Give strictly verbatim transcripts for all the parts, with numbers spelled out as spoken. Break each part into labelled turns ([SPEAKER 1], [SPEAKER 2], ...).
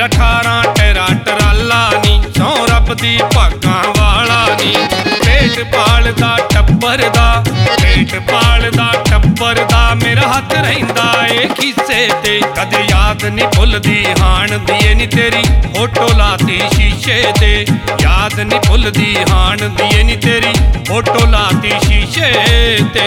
[SPEAKER 1] मेरा अठारह तेरा टराला नी, सौ रब दी भागां वाला नी। पेट पालदा टब्बर दा, पेट पालदा टब्बर दा, मेरा हथ रहिंदा ए खीसे ते। कदे याद नी भुलदी हाण दिए नी तेरी फोटो लाती शीशे ते। याद नी भुलदी हाण दिए नी तेरी फोटो लाती शीशे ते।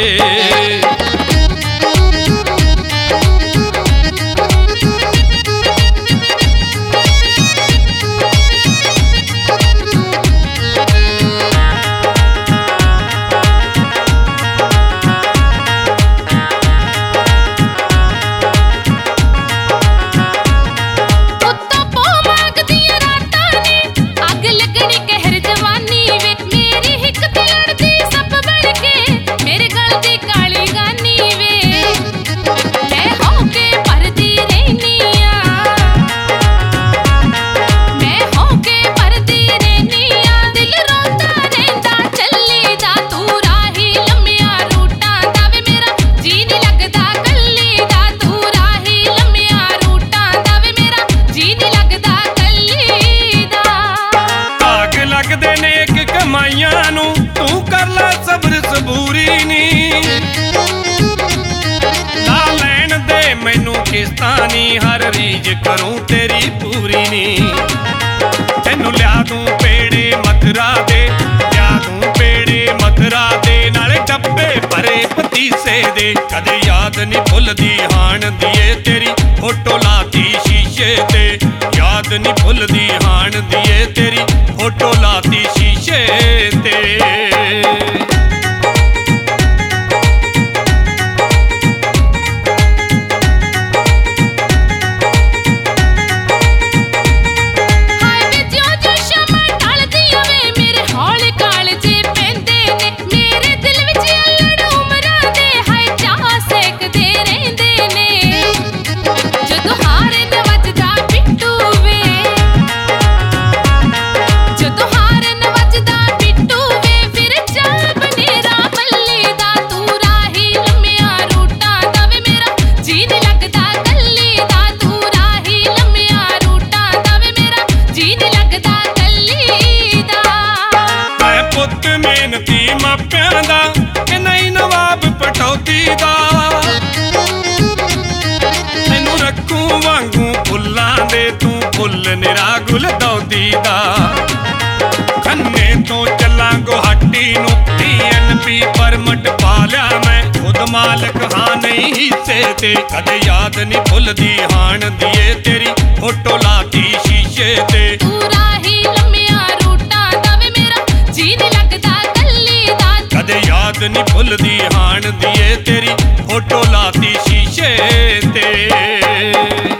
[SPEAKER 1] तू कर ला सब्र सबूरी नी, ला लैन दे मैनू किस्तानी, हर रीज करूं तेरी पूरी नी। तेनू लिया दूं पेड़े मथुरा दे, लिया दूं पेड़े मथुरा दे, नाले डब्बे भरे पतीसे दे। कदे याद नी भुलदी हाण दिए तेरी फोटो लाती शीशे ते। याद नी भुलदी हाण दिए तेरी फोटो लाती शीशे ते। मेहनती मापियां दा कि नहीं नवाब पटौती दा, मैनू रखूं वांगू फुल्लां दे, तू फुल निरा गुल दौदी दा। खन्ने तो चलां गुवाहाटी नू, टी एन पी परमट पा लिया मैं, खुद मालक हाँ नहीं हिस्से ते। कदे याद नी भुलदी हाण दिए तेरी फोटो लाती शीशे ते। कदे याद नी भुलदी हाण दिए तेरी फोटो लाती शीशे ते।